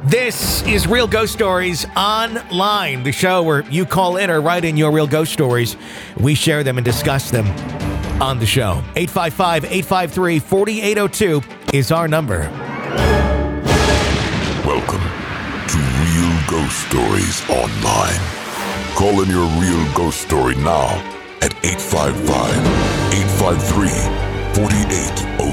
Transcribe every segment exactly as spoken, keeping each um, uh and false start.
This is Real Ghost Stories Online, the show where you call in or write in your real ghost stories. We share them and discuss them on the show. eight five five, eight five three, four eight zero two is our number. Welcome to Real Ghost Stories Online. Call in your real ghost story now at eight five five, eight five three, four eight zero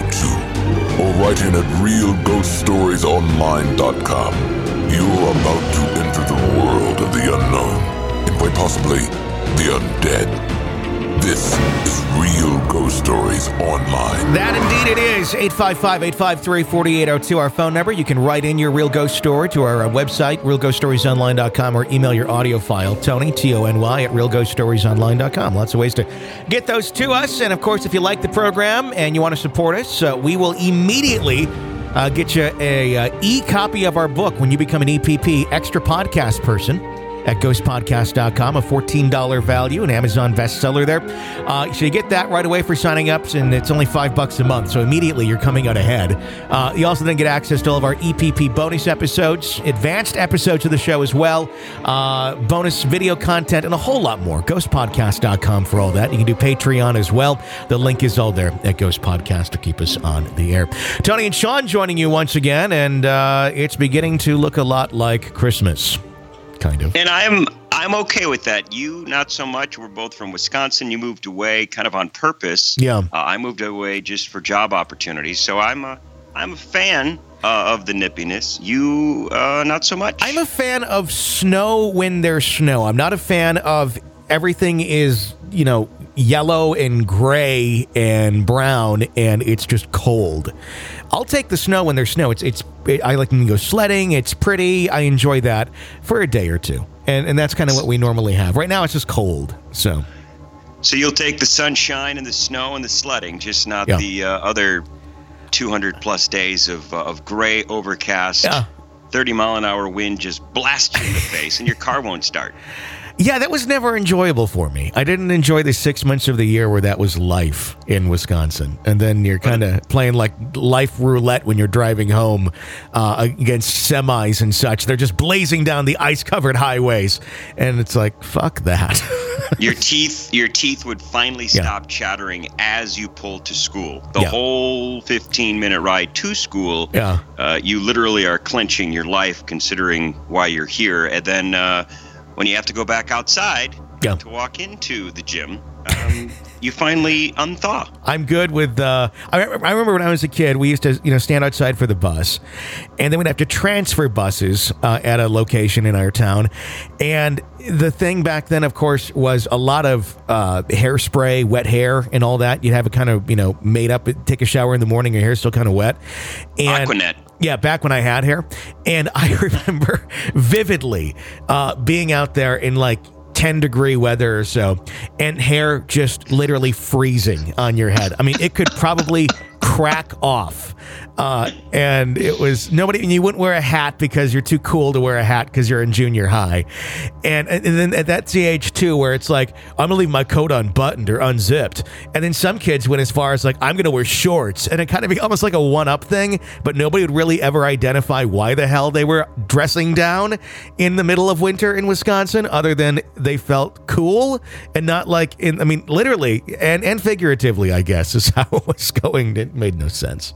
two or write in at real ghost stories online dot com. You're about to enter the world of the unknown and quite possibly the undead. This is Real Ghost Stories Online. That indeed it is. eight five five, eight five three, four eight zero two, our phone number. You can write in your real ghost story to our website, real ghost stories online dot com, or email your audio file, Tony, T O N Y, at real ghost stories online dot com. Lots of ways to get those to us. And, of course, if you like the program and you want to support us, uh, we will immediately uh, get you a uh, e-copy of our book when you become an E P P, Extra Podcast Person, at ghost podcast dot com, a fourteen dollars value, an Amazon bestseller there. Uh, so you get that right away for signing up, and it's only five bucks a month, so immediately you're coming out ahead. Uh, you also then get access to all of our E P P bonus episodes, advanced episodes of the show as well, uh, bonus video content, and a whole lot more. ghost podcast dot com for all that. You can do Patreon as well. The link is all there at Ghost Podcast to keep us on the air. Tony and Sean joining you once again, and uh, it's beginning to look a lot like Christmas. Kind of. And I'm I'm okay with that. You, not so much. We're both from Wisconsin. You moved away kind of on purpose. Yeah. Uh, I moved away just for job opportunities. So I'm a I'm a fan uh, of the nippiness. You, uh, not so much. I'm a fan of snow when there's snow. I'm not a fan of everything is, you know, yellow and gray and brown and it's just cold. I'll take the snow when there's snow. It's it's. It, I like to go sledding. It's pretty. I enjoy that for a day or two, and and that's kind of what we normally have. Right now, it's just cold. So, so you'll take the sunshine and the snow and the sledding, just not yeah. the uh, other two hundred plus days of uh, of gray, overcast, yeah. thirty mile an hour wind just blasts you in the face, and your car won't start. Yeah, that was never enjoyable for me. I didn't enjoy the six months of the year where that was life in Wisconsin. And then you're kind of playing like life roulette when you're driving home uh, against semis and such. They're just blazing down the ice-covered highways. And it's like, fuck that. Your teeth your teeth would finally yeah. stop chattering as you pulled to school. The yeah. whole fifteen-minute ride to school, yeah. uh, you literally are clenching your life considering why you're here. And then... Uh, when you have to go back outside yeah. to walk into the gym, um, you finally unthaw. I'm good with, uh, I, I remember when I was a kid, we used to, you know, stand outside for the bus, and then we'd have to transfer buses uh, at a location in our town. And the thing back then, of course, was a lot of uh, hairspray, wet hair, and all that. You'd have it kind of, you know, made up, take a shower in the morning, your hair's still kind of wet. And Aquanet. Yeah, back when I had hair. And I remember vividly uh, being out there in like ten degree weather or so, and hair just literally freezing on your head. I mean, it could probably crack off. Uh, and it was nobody, and you wouldn't wear a hat because you're too cool to wear a hat because you're in junior high. And, and then at that age too, where it's like, I'm gonna leave my coat unbuttoned or unzipped. And then some kids went as far as like, I'm gonna wear shorts, and it kind of be almost like a one-up thing, but nobody would really ever identify why the hell they were dressing down in the middle of winter in Wisconsin, other than they felt cool and not like in, I mean, literally and, and figuratively, I guess, is how it was going. It made no sense.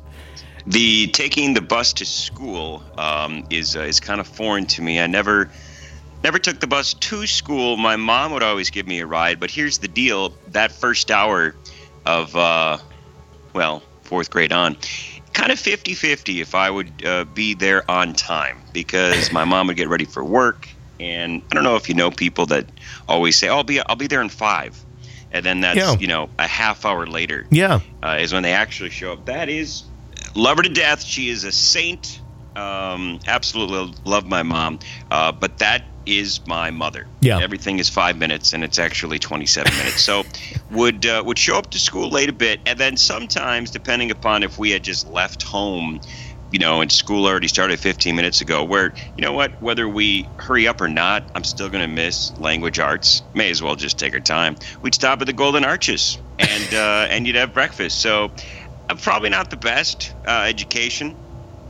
The taking the bus to school um, is uh, is kind of foreign to me. I never never took the bus to school. My mom would always give me a ride. But here's the deal: that first hour of uh, well, fourth grade on, kind of fifty-fifty if I would uh, be there on time, because my mom would get ready for work. And I don't know if you know people that always say, oh, I'll be I'll be there in five. And then that's, yeah. you know, a half hour later yeah. uh, is when they actually show up. That is, love her to death. She is a saint. Um, absolutely love my mom. Uh, but that is my mother. Yeah. Everything is five minutes, and it's actually twenty-seven minutes. So would uh, would show up to school late a bit. And then sometimes, depending upon if we had just left home, you know, and school already started fifteen minutes ago, where, you know what, whether we hurry up or not, I'm still going to miss language arts. May as well just take our time. We'd stop at the Golden Arches, and uh, and you'd have breakfast. So uh, probably not the best uh, education uh,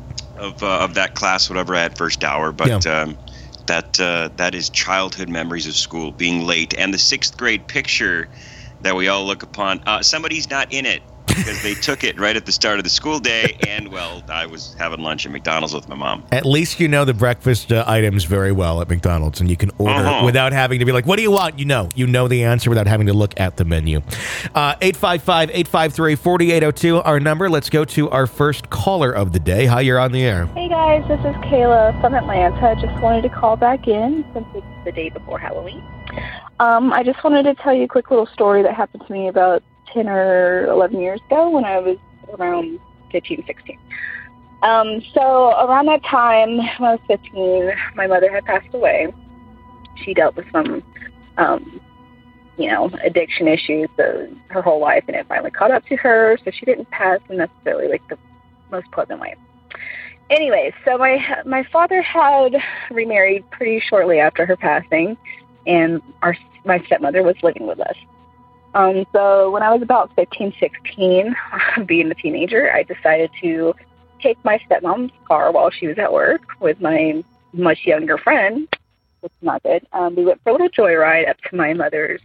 of uh, of that class, whatever I had first hour, but Yeah. um, that uh, that is childhood memories of school, being late, and the sixth grade picture that we all look upon. Uh, somebody's not in it because they took it right at the start of the school day, and well, I was having lunch at McDonald's with my mom. At At least you know the breakfast uh, items very well at McDonald's, and you can order Uh-huh. it without having to be like, what do you want? You know. You know the answer without having to look at the menu. Uh, eight five five, eight five three, four eight zero two, our number. Let's go to our first caller of the day. Hi, you're on the air. Hey guys, this is Kayla from Atlanta. Just wanted to call back in since it's the day before Halloween. Um, I just wanted to tell you a quick little story that happened to me about ten or eleven years ago when I was around fifteen, sixteen. Um, so around that time, when I was fifteen, my mother had passed away. She dealt with some, um, you know, addiction issues uh, her whole life, and it finally caught up to her, so she didn't pass in necessarily like the most pleasant way. Anyways, so my my father had remarried pretty shortly after her passing, and our my stepmother was living with us. Um, so when I was about fifteen, sixteen, being a teenager, I decided to take my stepmom's car while she was at work with my much younger friend, which is not good. Um, we went for a little joyride up to my mother's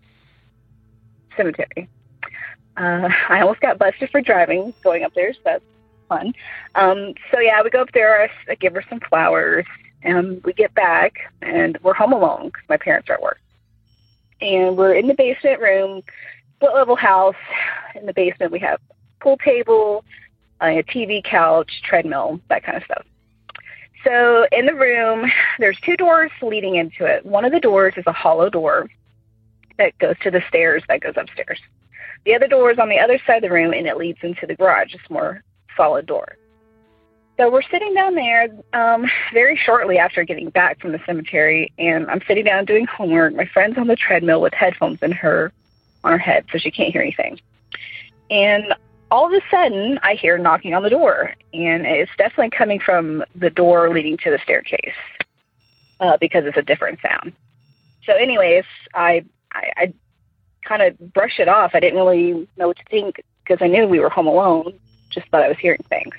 cemetery. Uh, I almost got busted for driving going up there, so that's fun. Um, so yeah, we go up there, I, I give her some flowers, and we get back, and we're home alone because my parents are at work. And we're in the basement room, split level house. In the basement, we have a pool table, a T V, couch, treadmill, that kind of stuff. So in the room, there's two doors leading into it. One of the doors is a hollow door that goes to the stairs that goes upstairs. The other door is on the other side of the room, and it leads into the garage. It's more solid door. So we're sitting down there um, very shortly after getting back from the cemetery, and I'm sitting down doing homework. My friend's on the treadmill with headphones in her on her head, so she can't hear anything. And all of a sudden, I hear knocking on the door, and it's definitely coming from the door leading to the staircase uh, because it's a different sound. So anyways, I, I, I kind of brushed it off. I didn't really know what to think because I knew we were home alone, just thought I was hearing things.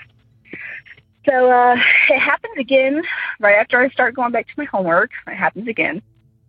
So uh, it happens again right after I start going back to my homework. It happens again.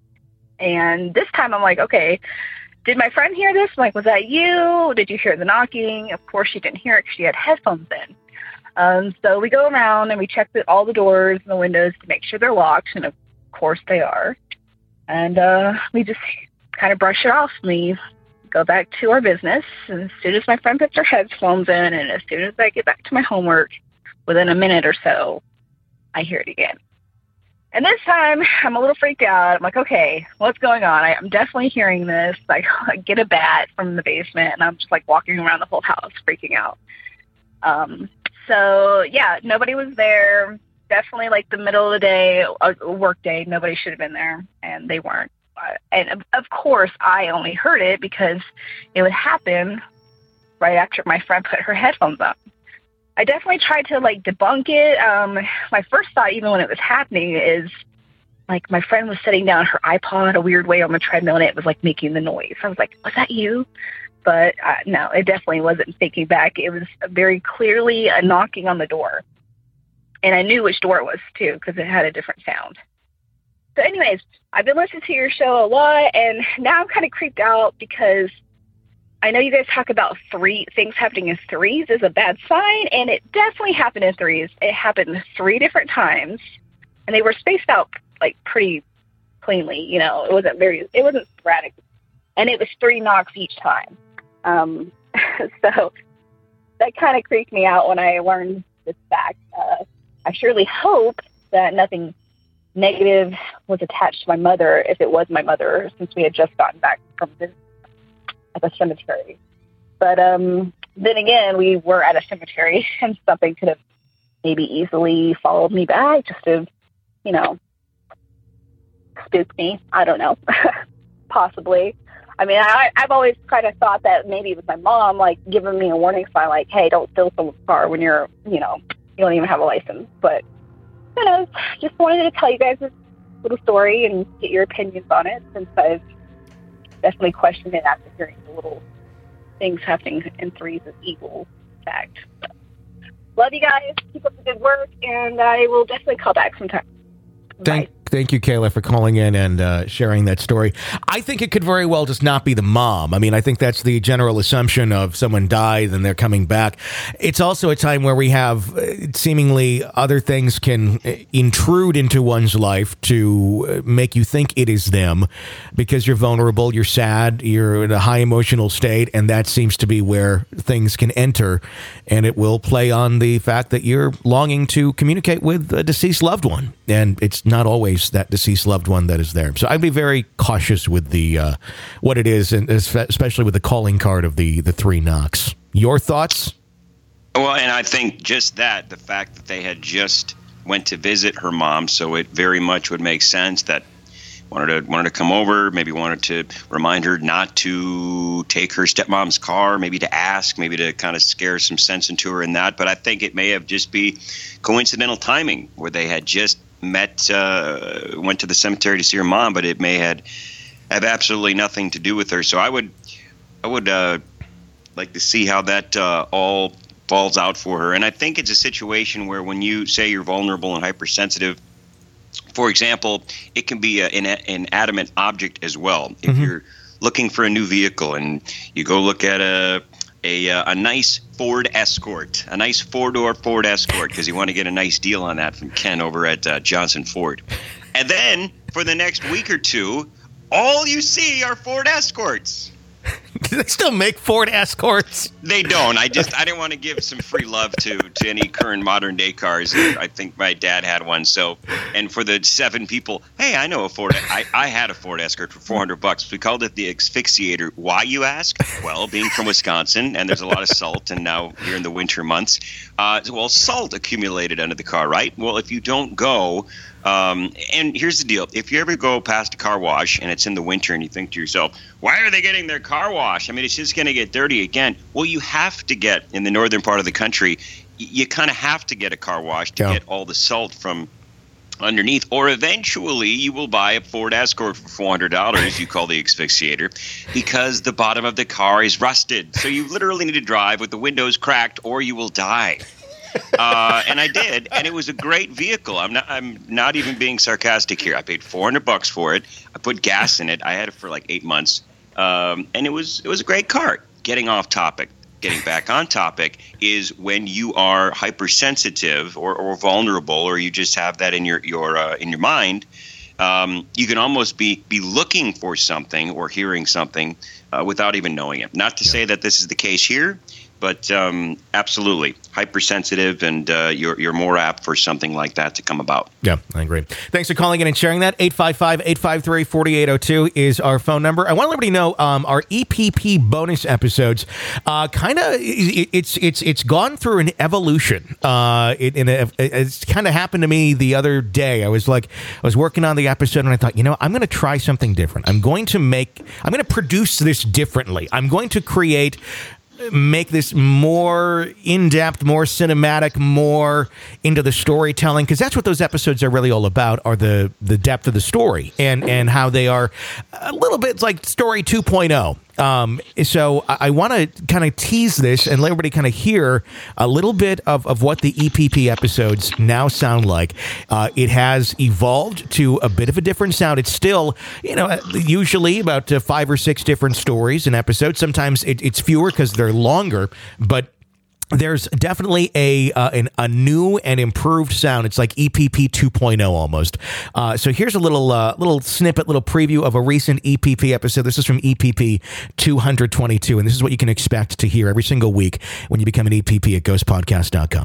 And this time I'm like, okay, did my friend hear this? I'm like, was that you? Did you hear the knocking? Of course she didn't hear it because she had headphones in. Um, so we go around and we check the, all the doors and the windows to make sure they're locked. And of course they are. And uh, we just kind of brush it off. And we go back to our business. And as soon as my friend puts her headphones in, and as soon as I get back to my homework, within a minute or so, I hear it again. And this time, I'm a little freaked out. I'm like, okay, what's going on? I, I'm definitely hearing this. I, I get a bat from the basement, and I'm just, like, walking around the whole house, freaking out. Um, so, yeah, nobody was there. Definitely, like, the middle of the day, a work day, nobody should have been there, and they weren't. Uh, and, of, of course, I only heard it because it would happen right after my friend put her headphones on. I definitely tried to, like, debunk it. Um, my first thought, even when it was happening, is, like, my friend was setting down her iPod a weird way on the treadmill, and it was, like, making the noise. I was like, was that you? But, uh, no, it definitely wasn't thinking back. It was very clearly a knocking on the door. And I knew which door it was, too, because it had a different sound. So, anyways, I've been listening to your show a lot, and now I'm kind of creeped out because I know you guys talk about three things happening in threes is a bad sign, and it definitely happened in threes. It happened three different times, and they were spaced out like pretty cleanly. You know, it wasn't very, it wasn't sporadic, and it was three knocks each time. Um, so that kind of creeped me out when I learned this fact. Uh, I surely hope that nothing negative was attached to my mother if it was my mother, since we had just gotten back from visit at the cemetery. But um, then again, we were at a cemetery, and something could have maybe easily followed me back just to, you know, spook me. I don't know. Possibly. I mean, I, I've always kind of thought that maybe it was my mom, like, giving me a warning sign, like, hey, don't steal someone's car when you're, you know, you don't even have a license. But, you know, just wanted to tell you guys this little story and get your opinions on it, since I've definitely questioned it after hearing the little things happening in threes as evil fact. So, Love you guys. Keep up the good work, and I will definitely call back sometime. Thank, Bye. thank you, Kayla, for calling in and uh, sharing that story. I think it could very well just not be the mom. I mean, I think that's the general assumption of someone died and they're coming back. It's also a time where we have uh, seemingly other things can intrude into one's life to make you think it is them because you're vulnerable, you're sad, you're in a high emotional state, and that seems to be where things can enter. And it will play on the fact that you're longing to communicate with a deceased loved one. And it's not always that deceased loved one that is there. So I'd be very cautious with the uh, what it is, and especially with the calling card of the, the three knocks. Your thoughts? Well, and I think just that, the fact that they had just went to visit her mom, so it very much would make sense that wanted to wanted to come over, maybe wanted to remind her not to take her stepmom's car, maybe to ask, maybe to kind of scare some sense into her in that. But I think it may have just be coincidental timing where they had just met, uh, went to the cemetery to see her mom, but it may had have absolutely nothing to do with her. So I would, I would uh, like to see how that uh, all falls out for her. And I think it's a situation where when you say you're vulnerable and hypersensitive, for example, it can be a, an, an adamant object as well. If mm-hmm. you're looking for a new vehicle and you go look at a a, a nice Ford Escort, a nice four-door Ford Escort, because you want to get a nice deal on that from Ken over at uh, Johnson Ford. And then for the next week or two, all you see are Ford Escorts. Do they still make Ford Escorts? They don't. I just I didn't want to give some free love to, to any current modern day cars. I think my dad had one. So, and for the seven people, hey, I know a Ford. I, I had a Ford Escort for four hundred bucks. We called it the Asphyxiator. Why, you ask? Well, being from Wisconsin, and there's a lot of salt, and now here in the winter months, uh, well, salt accumulated under the car, right? Well, if you don't go. Um, and here's the deal. If you ever go past a car wash and it's in the winter and you think to yourself, why are they getting their car washed? I mean, it's just going to get dirty again. Well, you have to get, in the northern part of the country, you kind of have to get a car wash to yeah. get all the salt from underneath, or eventually you will buy a Ford Escort for four hundred dollars you call the Asphyxiator, because the bottom of the car is rusted. So you literally need to drive with the windows cracked or you will die. uh, and I did, and it was a great vehicle. I'm not. I'm not even being sarcastic here. I paid four hundred bucks for it. I put gas in it. I had it for like eight months, um, and it was it was a great car. Getting off topic, getting back on topic is when you are hypersensitive or, or vulnerable, or you just have that in your your uh, in your mind. Um, you can almost be be looking for something or hearing something uh, without even knowing it. Not to yeah. say that this is the case here. But um, absolutely, hypersensitive, and uh, you're you're more apt for something like that to come about. Yeah, I agree. Thanks for calling in and sharing that. eight five five, eight five three, four eight zero two is our phone number. I want to let everybody know um, our E P P bonus episodes uh, kind of it, it's it's it's gone through an evolution. Uh, it, in a, it's kind of happened to me the other day. I was like, I was working on the episode, and I thought, you know, I'm going to try something different. I'm going to make, I'm going to produce this differently. I'm going to create. Make this more in-depth, more cinematic, more into the storytelling, because that's what those episodes are really all about, are the the depth of the story and and how they are a little bit like story two point oh. Um, so I, I want to kind of tease this and let everybody kind of hear a little bit of, of what the E P P episodes now sound like. Uh, it has evolved to a bit of a different sound. It's still, you know, usually about uh, five or six different stories an episode. Sometimes it, it's fewer because they're longer, but there's definitely a uh, an, a new and improved sound. It's like E P P two point oh almost. Uh, so here's a little uh, little snippet, little preview of a recent E P P episode. This is from E P P two twenty-two, and this is what you can expect to hear every single week when you become an E P P at ghost podcast dot com.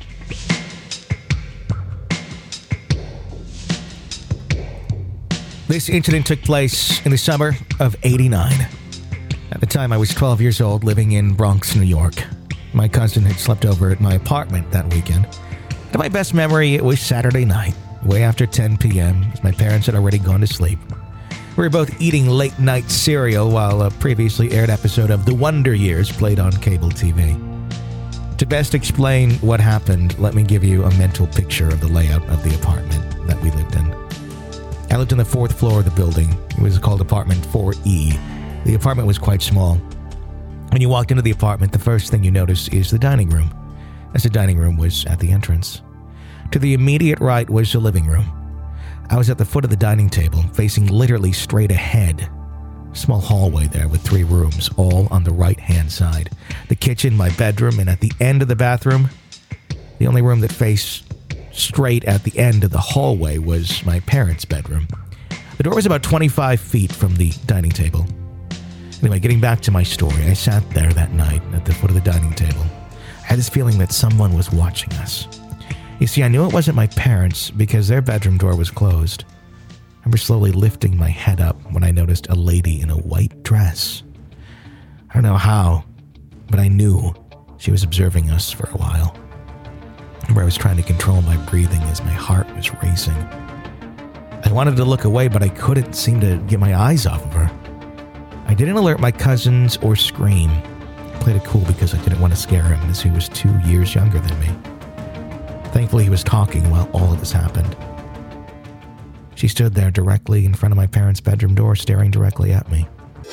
This incident took place in the summer of eighty-nine. At the time, I was twelve years old, living in Bronx, New York. My cousin had slept over at my apartment that weekend. To my best memory, it was Saturday night, way after ten p.m., as my parents had already gone to sleep. We were both eating late-night cereal while a previously aired episode of The Wonder Years played on cable T V. To best explain what happened, let me give you a mental picture of the layout of the apartment that we lived in. I lived on the fourth floor of the building. It was called apartment four E. The apartment was quite small. When you walked into the apartment, the first thing you notice is the dining room. as the dining room was at the entrance. To the immediate right was the living room. I was at the foot of the dining table, facing literally straight ahead. Small hallway there with three rooms, all on the right-hand side. The kitchen, my bedroom, and at the end of the bathroom, the only room that faced straight at the end of the hallway was my parents' bedroom. The door was about twenty-five feet from the dining table. Anyway, getting back to my story, I sat there that night at the foot of the dining table. I had this feeling that someone was watching us. You see, I knew it wasn't my parents because their bedroom door was closed. I remember slowly lifting my head up when I noticed a lady in a white dress. I don't know how, but I knew she was observing us for a while. I remember I was trying to control my breathing as my heart was racing. I wanted to look away, but I couldn't seem to get my eyes off of her. I didn't alert my cousins or scream. I played it cool because I didn't want to scare him, as he was two years younger than me. Thankfully, he was talking while all of this happened. She stood there directly in front of my parents' bedroom door, staring directly at me.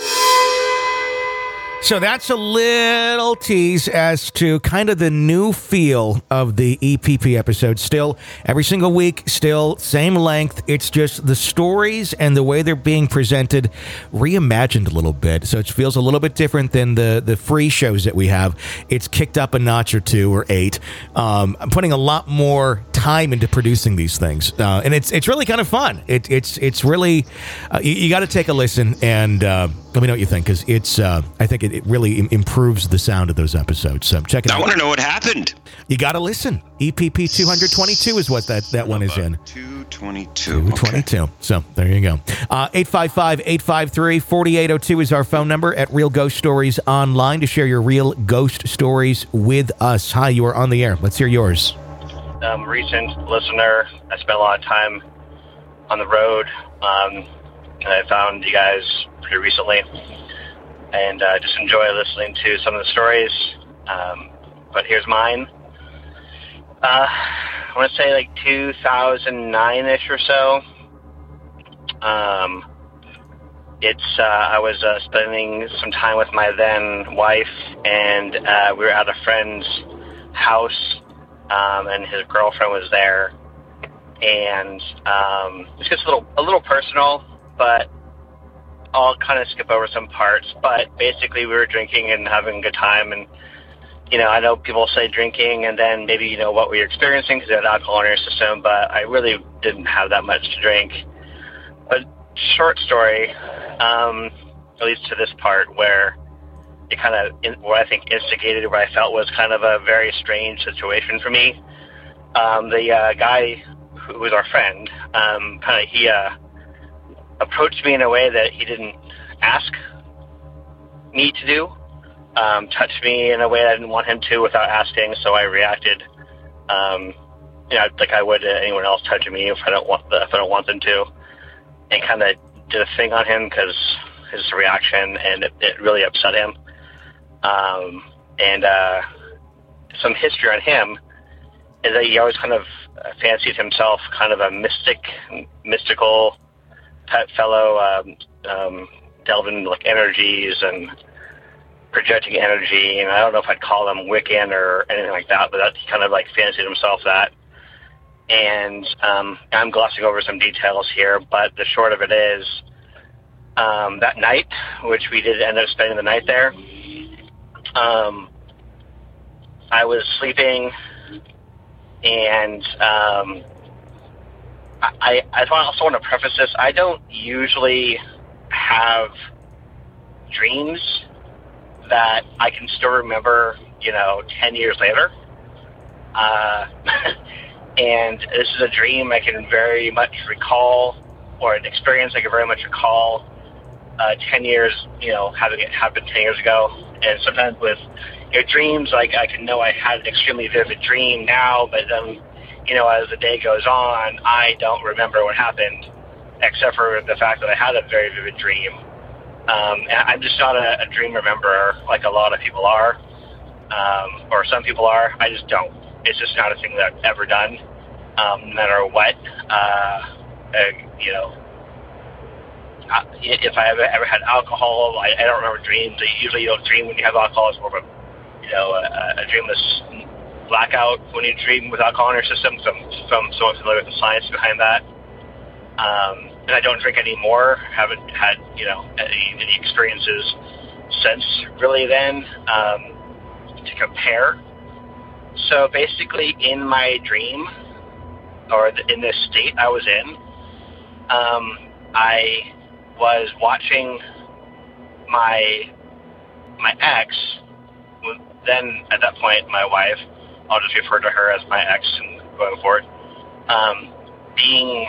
So that's a little tease as to kind of the new feel of the E P P episode. Still, every single week, still same length. It's just the stories and the way they're being presented reimagined a little bit. So it feels a little bit different than the, the free shows that we have. It's kicked up a notch or two or eight. Um, I'm putting a lot more time into producing these things. Uh, and it's it's really kind of fun. It, it's it's really, uh, you, you got to take a listen and uh, let me know what you think, because it's, uh, I think it, it really im- improves the sound of those episodes. So check it I out. I want to know what happened. You got to listen. E P P two twenty-two is what that, that one is in. two twenty-two. two twenty-two. Okay. So there you go. Uh, eight five five, eight five three, four eight zero two is our phone number at Real Ghost Stories Online to share your real ghost stories with us. Hi, you are on the air. Let's hear yours. Um, recent listener. I spent a lot of time on the road, um, and I found you guys pretty recently, and uh, just enjoy listening to some of the stories. Um, but here's mine. Uh, I want to say like two thousand nine-ish or so. Um, it's uh, I was uh, spending some time with my then wife, and uh, we were at a friend's house. Um, and his girlfriend was there, and um, this gets a little a little personal, but I'll kind of skip over some parts. But basically, we were drinking and having a good time, and you know, I know people say drinking, and then maybe you know what we were experiencing because you had alcohol in your system, but I really didn't have that much to drink. But short story, um, at least to this part where. It kind of, what I think instigated what I felt was kind of a very strange situation for me. Um, the uh, guy who was our friend, um, kind of, he uh, approached me in a way that he didn't ask me to do, um, touched me in a way I didn't want him to without asking, so I reacted, um, you know, like I would anyone else touching me if I don't want the, if I don't want them to, and kind of did a thing on him because his reaction, and it, it really upset him. Um, and, uh, some history on him is that he always kind of fancied himself kind of a mystic, mystical type fellow, um, um, delving into like energies and projecting energy. And I don't know if I'd call him Wiccan or anything like that, but that he kind of like fancied himself that. And, um, I'm glossing over some details here, but the short of it is, um, that night, which we did end up spending the night there, Um, I was sleeping, and um, I, I also want to preface this. I don't usually have dreams that I can still remember, you know, ten years later. Uh, and this is a dream I can very much recall, or an experience I can very much recall uh, ten years, you know, having it happen ten years ago. And sometimes with your dreams, like I can know I had an extremely vivid dream now, but then, you know, as the day goes on, I don't remember what happened, except for the fact that I had a very vivid dream. Um, and I'm just not a, a dream rememberer like a lot of people are, um, or some people are. I just don't. It's just not a thing that I've ever done, um, no matter what. Uh, uh, you know, if I ever, ever had alcohol, I, I don't remember dreams. Usually you don't dream when you have alcohol. It's more of a, you know, a, a dreamless blackout when you dream with alcohol in your system. From from someone familiar with the science behind that. Um, and I don't drink anymore. Haven't had you know any, any experiences since really then um, to compare. So basically, in my dream, or the, in this state I was in, um, I was watching my my ex, then at that point my wife, I'll just refer to her as my ex and going forward, um, being,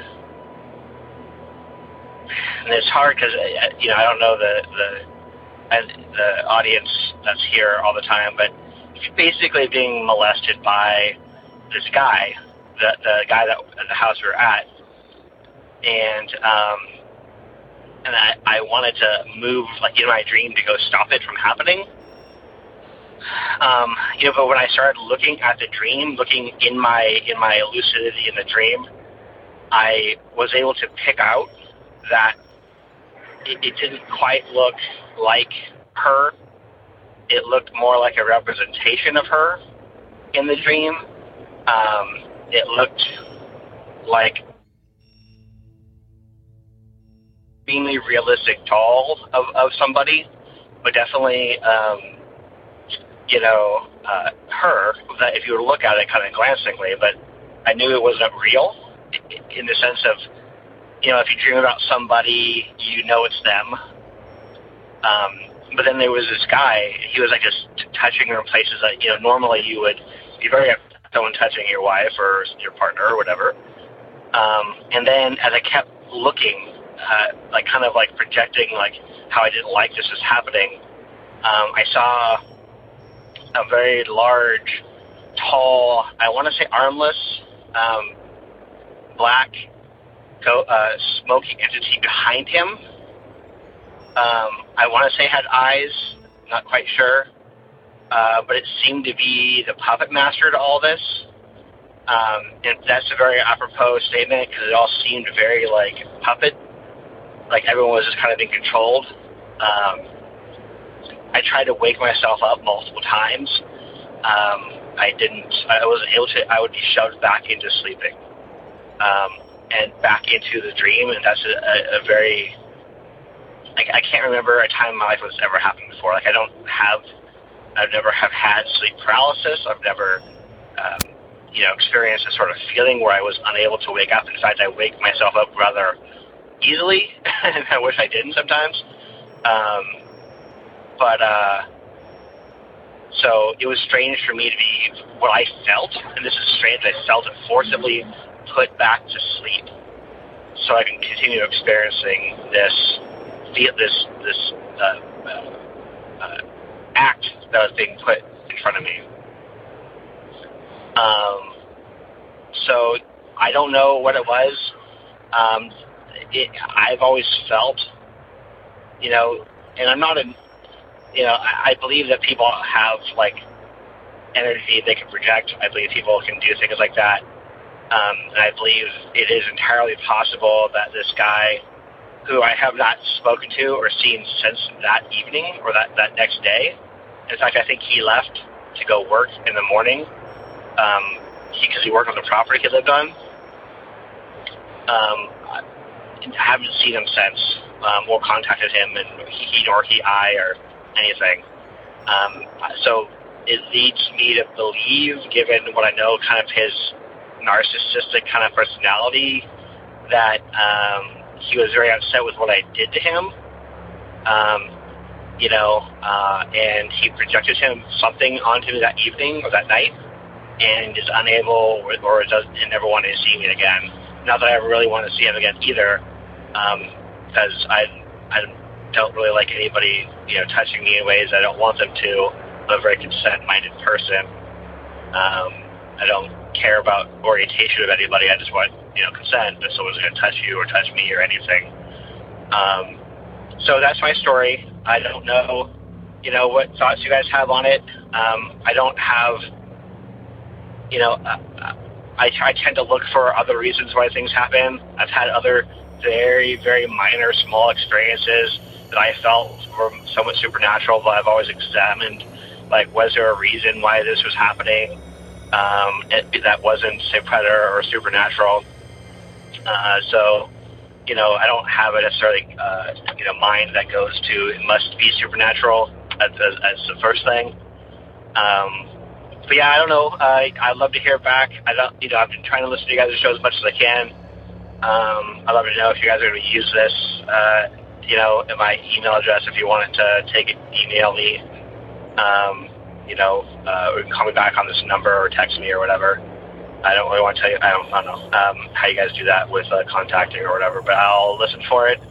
and it's hard because you know I don't know the the the audience that's here all the time, but basically being molested by this guy, the the guy that at the house we were at, and um, and I, I wanted to move like in my dream to go stop it from happening. Um, you know, but when I started looking at the dream, looking in my in my lucidity in the dream, I was able to pick out that it, it didn't quite look like her. It looked more like a representation of her in the dream. Um, it looked like extremely realistic doll of, of somebody, but definitely, um, you know, uh, her, that if you were to look at it kind of glancingly, but I knew it wasn't real in the sense of, you know, if you dream about somebody, you know it's them. Um, but then there was this guy, he was like just touching her in places that, you know, normally you would be very upset with someone touching your wife or your partner or whatever. Um, and then as I kept looking, uh, like kind of like projecting like how I didn't like this was happening, um, I saw a very large, tall, I want to say armless, um, black, go, uh, smoking entity behind him. Um, I want to say had eyes, not quite sure, uh, but it seemed to be the puppet master to all this. Um, and that's a very apropos statement because it all seemed very like puppet, like everyone was just kind of being controlled. Um, I tried to wake myself up multiple times. Um, I didn't, I wasn't able to, I would be shoved back into sleeping, um, and back into the dream, and that's a, a, a very, like, I can't remember a time in my life when this ever happened before. Like, I don't have, I've never have had sleep paralysis. I've never, um, you know, experienced a sort of feeling where I was unable to wake up. In fact, I wake myself up rather easily, and I wish I didn't sometimes. Um, But, uh, so it was strange for me to be, what I felt, and this is strange, I felt it forcibly put back to sleep so I can continue experiencing this, this, this, uh, uh, uh, act that was being put in front of me. Um, so I don't know what it was. Um, it, I've always felt, you know, and I'm not a, You know, I, I believe that people have, like, energy they can project. I believe people can do things like that. Um, and I believe it is entirely possible that this guy, who I have not spoken to or seen since that evening or that, that next day, in fact, I think he left to go work in the morning um, because he worked on the property he lived on. Um, I haven't seen him since um, or contacted him, and he nor he I or anything. Um, so it leads me to believe, given what I know, kind of his narcissistic kind of personality, that um, he was very upset with what I did to him. Um, you know, uh, and he projected him something onto me that evening or that night, and is unable or, or does and never wanted to see me again. Not that I ever really want to see him again either, because um, I I. don't really like anybody, you know, touching me in ways I don't want them to. I'm a very consent-minded person. Um, I don't care about orientation of anybody. I just want, you know, consent if someone's going to touch you or touch me or anything. Um, so that's my story. I don't know, you know, what thoughts you guys have on it. Um, I don't have, you know, uh, I, I tend to look for other reasons why things happen. I've had other very, very minor, small experiences that I felt were somewhat supernatural, but I've always examined, like, was there a reason why this was happening? um, it, that wasn't, say, Predator or Supernatural. Uh, so, you know, I don't have a necessarily, uh, you know, mind that goes to it must be Supernatural as, as, as the first thing. Um, but yeah, I don't know. Uh, I'd love to hear back. I don't, you know, I've been trying to listen to you guys' show as much as I can. Um, I'd love to know if you guys are going to use this, uh, you know, in my email address. If you wanted to take it, email me, um, you know, uh, or call me back on this number or text me or whatever. I don't really want to tell you, I don't, I don't know um, how you guys do that with uh, contacting or whatever, but I'll listen for it.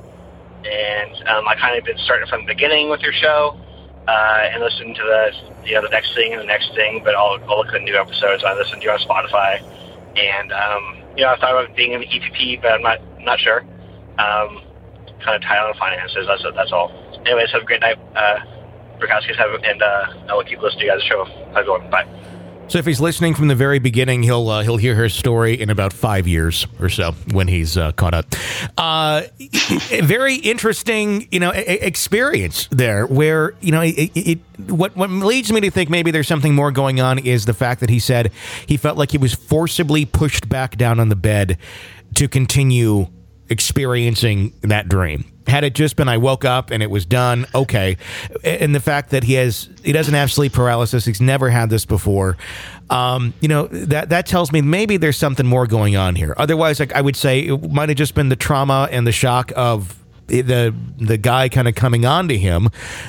And um, I kind of been starting from the beginning with your show uh, and listen to the, you know, the next thing and the next thing, but I'll, I'll look at new episodes. I listen to you on Spotify. And, um, you know, I thought about being in the E P P, but I'm not, not sure. Um, kind of tied on finances, that's, that's all. Anyways, have a great night, uh, Bukowski's, have, and uh, I will keep listening to you guys' show. Have a good one. Bye. So if he's listening from the very beginning, he'll uh, he'll hear her story in about five years or so when he's uh, caught up. Uh, very interesting, you know, a- experience there. Where you know, it, it what what leads me to think maybe there's something more going on is the fact that he said he felt like he was forcibly pushed back down on the bed to continue experiencing that dream. Had it just been I woke up and it was done, okay. And the fact that he has he doesn't have sleep paralysis, he's never had this before. Um, you know, that that tells me maybe there's something more going on here. Otherwise, like I would say it might have just been the trauma and the shock of the the guy kind of coming on to him,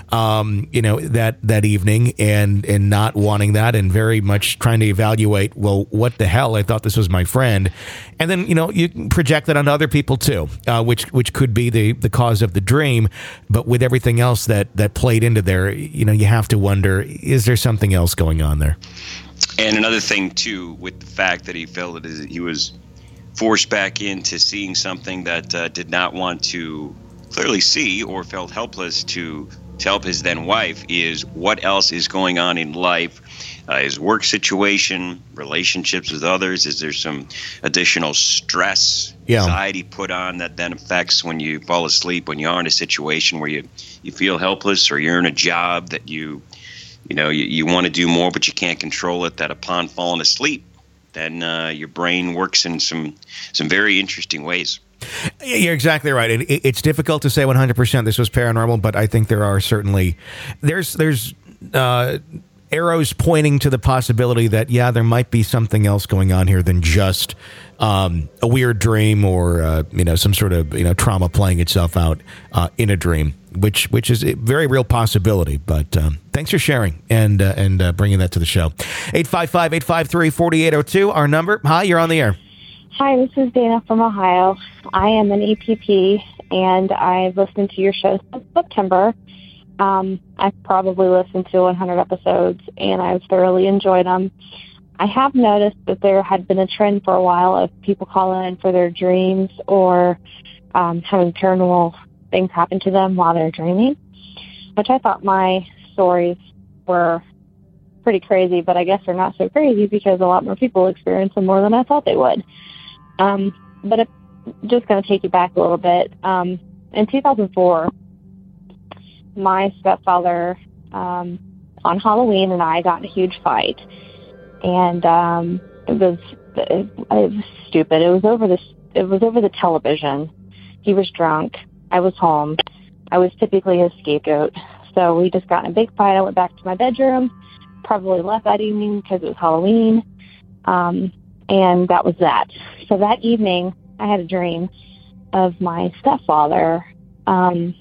um, you know, that that evening and and not wanting that and very much trying to evaluate, well, what the hell? I thought this was my friend. And then, you know, you can project that onto other people too, uh, which which could be the, the cause of the dream. But with everything else that, that played into there, you know, you have to wonder, is there something else going on there? And another thing, too, with the fact that he felt that he was forced back into seeing something that uh, did not want to clearly see or felt helpless to, to help his then wife, is what else is going on in life, uh, his work situation, relationships with others. Is there some additional stress, yeah. anxiety put on that then affects when you fall asleep, when you are in a situation where you, you feel helpless, or you're in a job that you, you know, you, you want to do more, but you can't control it, that upon falling asleep, then uh, your brain works in some some very interesting ways. You're exactly right. It, it, it's difficult to say one hundred percent this was paranormal, but I think there are certainly there's there's uh, arrows pointing to the possibility that, yeah, there might be something else going on here than just um, a weird dream or uh, you know, some sort of, you know, trauma playing itself out uh, in a dream, which which is a very real possibility. But um, thanks for sharing and uh, and uh, bringing that to the show. eight five five, eight five three, four eight zero two, our number. Hi, you're on the air. Hi, this is Dana from Ohio. I am an E P P, and I've listened to your show since September. Um, I've probably listened to one hundred episodes, and I've thoroughly enjoyed them. I have noticed that there had been a trend for a while of people calling in for their dreams or um, having paranormal things happen to them while they're dreaming, which I thought my stories were pretty crazy, but I guess they're not so crazy because a lot more people experience them more than I thought they would. Um, but I'm just going to take you back a little bit. Um, in two thousand four, my stepfather um, on Halloween and I got in a huge fight. And um, it was it, it was stupid. It was over this. It was over the television. He was drunk. I was home. I was typically his scapegoat. So we just got in a big fight. I went back to my bedroom. Probably left that evening because it was Halloween. Um, and that was that. So that evening, I had a dream of my stepfather. Um,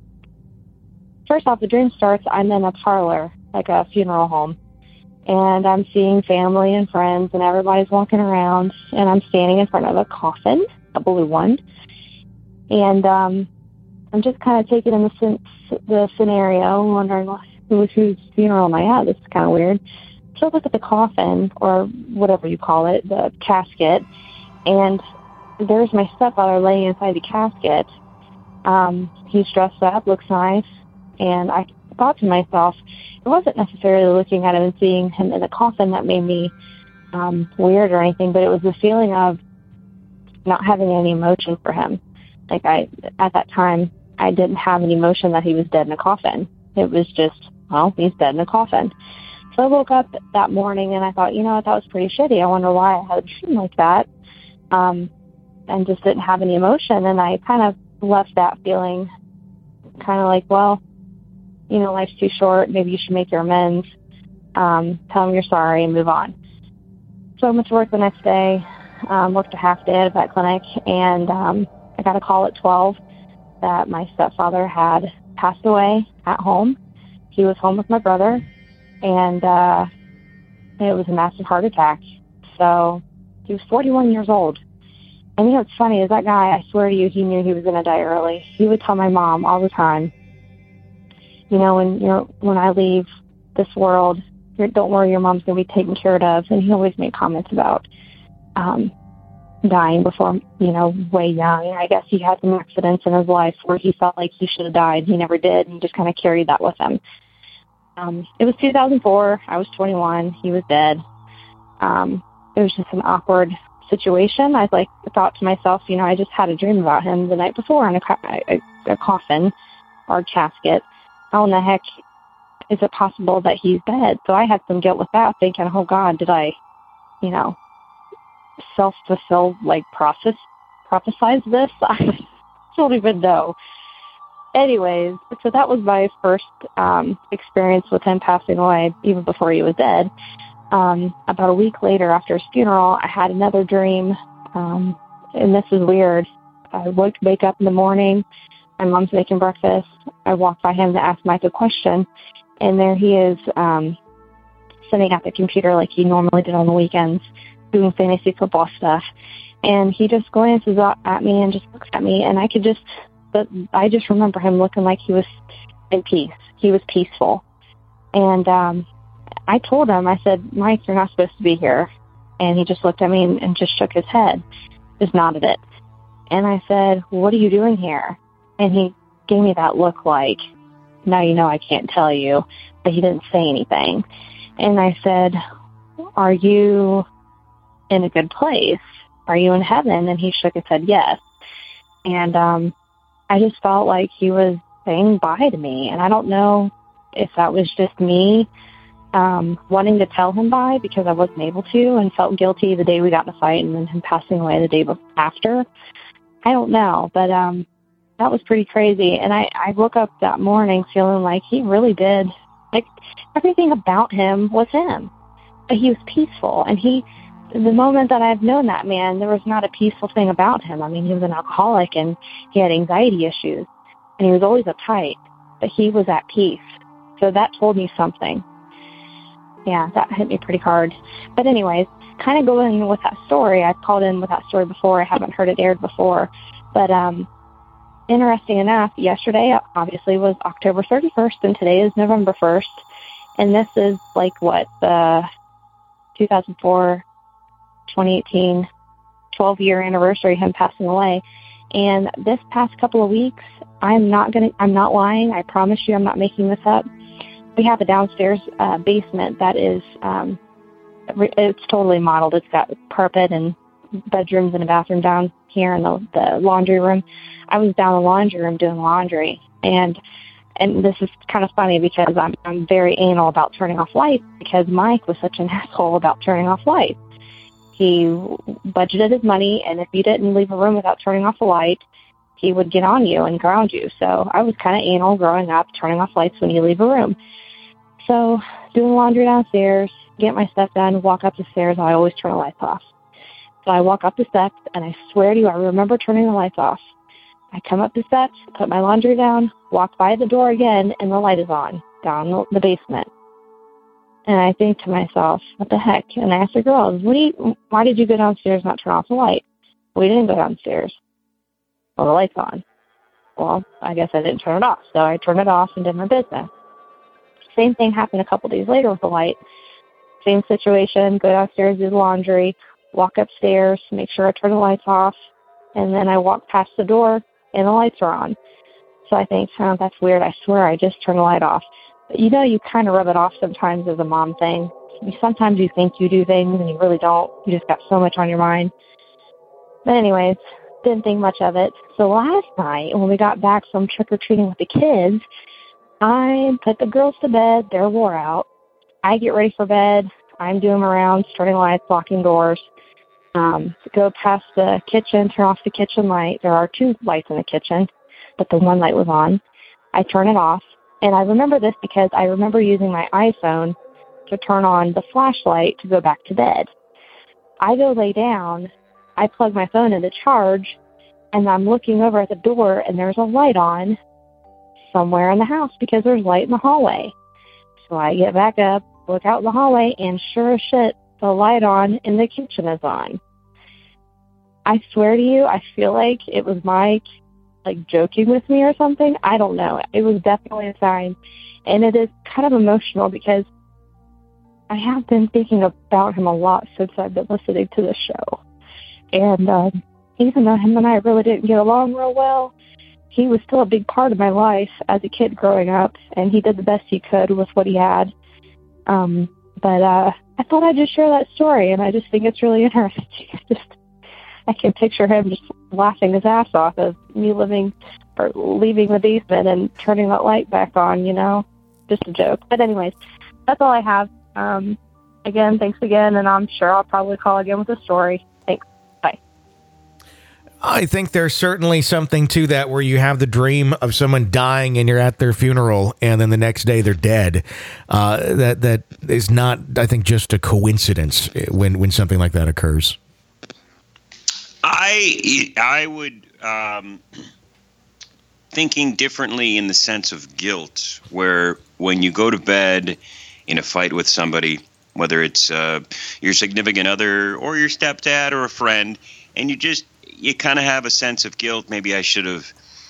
first off, the dream starts, I'm in a parlor, like a funeral home. And I'm seeing family and friends, and everybody's walking around. And I'm standing in front of a coffin, a blue one. And um, I'm just kind of taking in the, the scenario, wondering, well, whose funeral am I at? This is kind of weird. So I look at the coffin, or whatever you call it, the casket, and there's my stepfather laying inside the casket. Um, he's dressed up, looks nice, and I thought to myself, it wasn't necessarily looking at him and seeing him in a coffin that made me um, weird or anything, but it was the feeling of not having any emotion for him. Like I, at that time, I didn't have any emotion that he was dead in a coffin. It was just, well, he's dead in a coffin. So I woke up that morning and I thought, you know what, that was pretty shitty. I wonder why I had a dream like that. Um, and just didn't have any emotion. And I kind of left that feeling kind of like, well, you know, life's too short. Maybe you should make your amends. Um, tell them you're sorry and move on. So I went to work the next day, um, worked a half day at a vet clinic, and um, I got a call at twelve that my stepfather had passed away at home. He was home with my brother, and uh, it was a massive heart attack. So he was forty-one years old. And you know what's funny is that guy, I swear to you, he knew he was going to die early. He would tell my mom all the time, you know, when you're when I leave this world, you're, don't worry, your mom's going to be taken care of. And he always made comments about um, dying before, you know, way young. I guess he had some accidents in his life where he felt like he should have died. He never did, and he just kind of carried that with him. Um, it was two thousand four. I was twenty-one. He was dead. Um, it was just an awkward situation. I like thought to myself, you know, I just had a dream about him the night before in a, a, a coffin or casket. How in the heck is it possible that he's dead? So I had some guilt with that, thinking, oh God, did I, you know, self-fulfill, like, process, prophesize this? I don't even know. Anyways, so that was my first um, experience with him passing away, even before he was dead. Um, about a week later, after his funeral, I had another dream, um, and this is weird. I woke, wake up in the morning, my mom's making breakfast. I walk by him to ask Mike a question, and there he is, um, sitting at the computer like he normally did on the weekends, doing fantasy football stuff. And he just glances at me and just looks at me, and I could just, but I just remember him looking like he was in peace. He was peaceful. And um, I told him, I said, Mike, you're not supposed to be here. And he just looked at me and, and just shook his head, just nodded it. And I said, what are you doing here? And he gave me that look like, now you know I can't tell you, but he didn't say anything. And I said, are you in a good place? Are you in heaven? And he shook his head, yes. And um, I just felt like he was saying bye to me. And I don't know if that was just me um, wanting to tell him bye because I wasn't able to, and felt guilty the day we got in a fight and then him passing away the day after. I don't know, but um, that was pretty crazy. And I, I woke up that morning feeling like he really did, like everything about him was him. But he was peaceful. And he, the moment that I've known that man, there was not a peaceful thing about him. I mean, he was an alcoholic and he had anxiety issues and he was always uptight, but he was at peace. So that told me something. Yeah, that hit me pretty hard. But anyways, kind of going with that story, I've called in with that story before. I haven't heard it aired before. But um, interesting enough, yesterday obviously was October thirty-first, and today is November first. And this is like what, the two thousand four, twenty eighteen, twelve-year anniversary of him passing away. And this past couple of weeks, I'm not gonna, I'm not lying. I promise you, I'm not making this up. We have a downstairs uh, basement that is, um, it's totally modeled. It's got carpet and bedrooms and a bathroom down here in the, the laundry room. I was down in the laundry room doing laundry, and and this is kind of funny because I'm I'm very anal about turning off lights because Mike was such an asshole about turning off lights. He budgeted his money, and if you didn't leave a room without turning off a light, he would get on you and ground you. So I was kind of anal growing up, turning off lights when you leave a room. So doing laundry downstairs, get my stuff done, walk up the stairs, and I always turn the lights off. So I walk up the steps, and I swear to you, I remember turning the lights off. I come up the steps, put my laundry down, walk by the door again, and the light is on down the basement. And I think to myself, what the heck? And I asked the girls, what do you, why did you go downstairs and not turn off the light? We didn't go downstairs. Well, the light's on. Well, I guess I didn't turn it off. So I turned it off and did my business. Same thing happened a couple days later with the light. Same situation, go downstairs, do the laundry, walk upstairs, make sure I turn the lights off, and then I walk past the door and the lights are on. So I think, oh, that's weird. I swear I just turned the light off. But you know, you kind of rub it off sometimes as a mom thing. Sometimes you think you do things and you really don't. You just got so much on your mind. But anyways, didn't think much of it. So last night when we got back from trick-or-treating with the kids, I put the girls to bed. They're wore out. I get ready for bed. I'm doing my rounds, turning lights, locking doors. Um, go past the kitchen, turn off the kitchen light. There are two lights in the kitchen, but the one light was on. I turn it off. And I remember this because I remember using my iPhone to turn on the flashlight to go back to bed. I go lay down. I plug my phone into charge, and I'm looking over at the door, and there's a light on somewhere in the house because there's light in the hallway. So I get back up, look out in the hallway, and sure as shit, the light on in the kitchen is on. I swear to you, I feel like it was Mike, like, joking with me or something. I don't know. It was definitely a sign. And it is kind of emotional because I have been thinking about him a lot since I've been listening to this show. And um, even though him and I really didn't get along real well, he was still a big part of my life as a kid growing up, and he did the best he could with what he had. Um, but uh, I thought I'd just share that story, and I just think it's really interesting. just I can picture him just laughing his ass off of me living or leaving the basement and turning that light back on, you know, just a joke. But anyways, that's all I have. Um, again, thanks again, and I'm sure I'll probably call again with a story. Thanks. Bye. I think there's certainly something to that where you have the dream of someone dying and you're at their funeral and then the next day they're dead. Uh, that that is not, I think, just a coincidence when, when something like that occurs. I I would um, thinking differently in the sense of guilt, where when you go to bed in a fight with somebody, whether it's uh, your significant other or your stepdad or a friend, and you just you kind of have a sense of guilt. Maybe I should have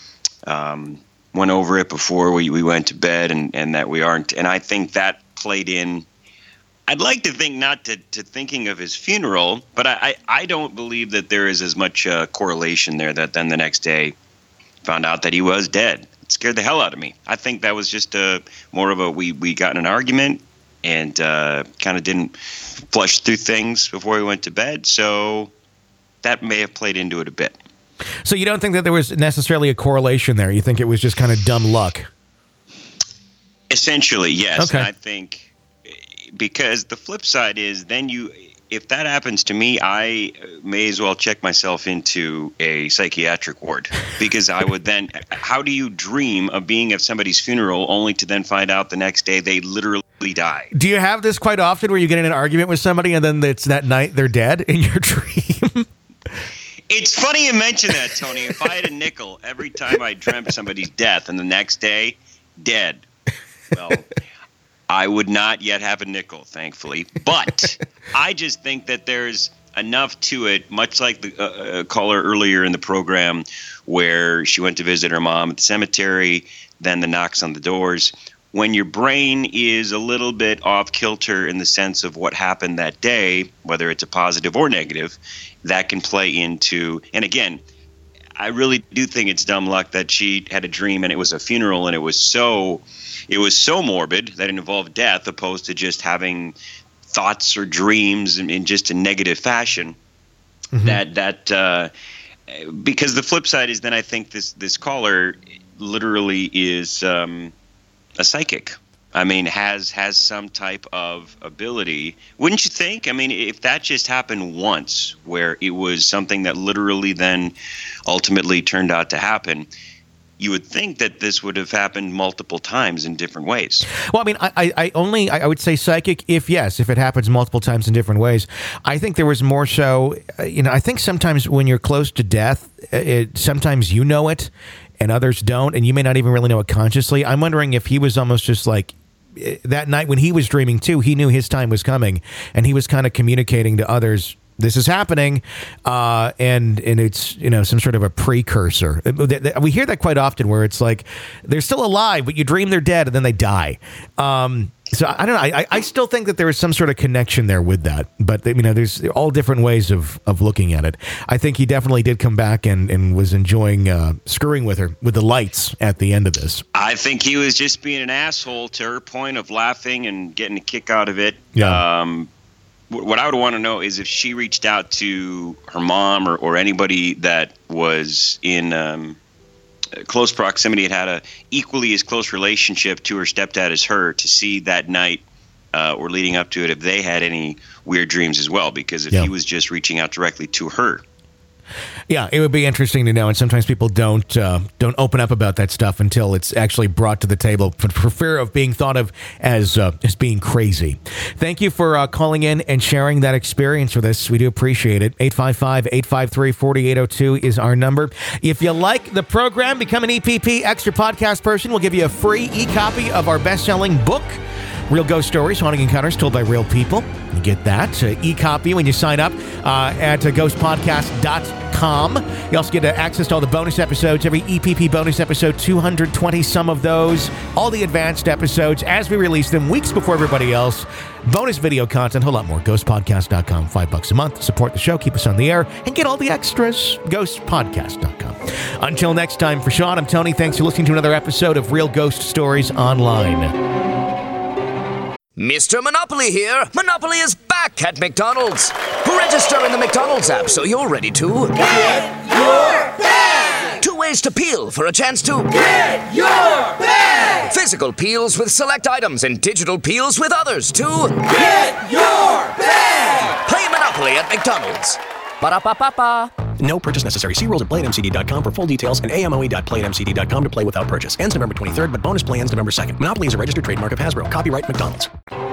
um, went over it before we, we went to bed, and, and that we aren't. And I think that played in. I'd like to think not to, to thinking of his funeral, but I, I, I don't believe that there is as much uh, correlation there that then the next day found out that he was dead. It scared the hell out of me. I think that was just a, more of a we, we got in an argument and uh, kind of didn't flush through things before we went to bed. So that may have played into it a bit. So you don't think that there was necessarily a correlation there? You think it was just kind of dumb luck? Essentially, yes. Okay. And I think... Because the flip side is then you, if that happens to me, I may as well check myself into a psychiatric ward, because I would then, how do you dream of being at somebody's funeral only to then find out the next day they literally die? Do you have this quite often where you get in an argument with somebody and then it's that night they're dead in your dream? It's funny you mention that, Tony. If I had a nickel every time I dreamt somebody's death and the next day, dead. Well... I would not yet have a nickel, thankfully. But I just think that there's enough to it, much like the uh, caller earlier in the program where she went to visit her mom at the cemetery, then the knocks on the doors. When your brain is a little bit off kilter in the sense of what happened that day, whether it's a positive or negative, that can play into, and again, I really do think it's dumb luck that she had a dream and it was a funeral and it was so... It was so morbid that it involved death, opposed to just having thoughts or dreams in, in just a negative fashion. Mm-hmm. That that uh, because the flip side is then I think this this caller literally is um, a psychic. I mean, has has some type of ability. Wouldn't you think? I mean, if that just happened once, where it was something that literally then ultimately turned out to happen, you would think that this would have happened multiple times in different ways. Well, I mean, I, I only, I would say psychic if, yes, if it happens multiple times in different ways. I think there was more so, you know, I think sometimes when you're close to death, it, sometimes you know it and others don't, and you may not even really know it consciously. I'm wondering if he was almost just like, that night when he was dreaming too, he knew his time was coming, and he was kind of communicating to others, this is happening, uh, and and it's, you know, some sort of a precursor. We hear that quite often, where it's like they're still alive, but you dream they're dead, and then they die. Um, so I don't know. I, I still think that there is some sort of connection there with that, but you know, there's all different ways of of looking at it. I think he definitely did come back and and was enjoying uh, screwing with her with the lights at the end of this. I think he was just being an asshole, to her point of laughing and getting a kick out of it. Yeah. Um, What I would want to know is if she reached out to her mom or, or anybody that was in um, close proximity and had a equally as close relationship to her stepdad as her, to see that night uh, or leading up to it if they had any weird dreams as well, because if Yeah. he was just reaching out directly to her. Yeah, it would be interesting to know, and sometimes people don't uh, don't open up about that stuff until it's actually brought to the table for, for fear of being thought of as uh, as being crazy. Thank you for uh, calling in and sharing that experience with us. We do appreciate it. eight five five, eight five three, four eight zero two is our number. If you like the program, become an E P P Extra Podcast person. We'll give you a free e-copy of our best-selling book, Real Ghost Stories, Haunting Encounters Told by Real People. You get that uh, e-copy when you sign up uh, at uh, ghost podcast dot com. You also get uh, access to all the bonus episodes, every E P P bonus episode, two hundred twenty some of those, all the advanced episodes as we release them weeks before everybody else. Bonus video content, a whole lot more. ghost podcast dot com, five bucks a month. Support the show, keep us on the air, and get all the extras. ghost podcast dot com. Until next time, for Sean, I'm Tony. Thanks for listening to another episode of Real Ghost Stories Online. Mister Monopoly here. Monopoly is back at McDonald's. Register in the McDonald's app so you're ready to get your bag. Two ways to peel for a chance to get your bag. Physical peels with select items and digital peels with others to get your bag. Play Monopoly at McDonald's. Ba-da-ba-ba-ba. No purchase necessary. See rules at play at m c d dot com for full details and a m o e dot play at m c d dot com to play without purchase. Ends November twenty-third, but bonus play ends November second. Monopoly is a registered trademark of Hasbro. Copyright McDonald's.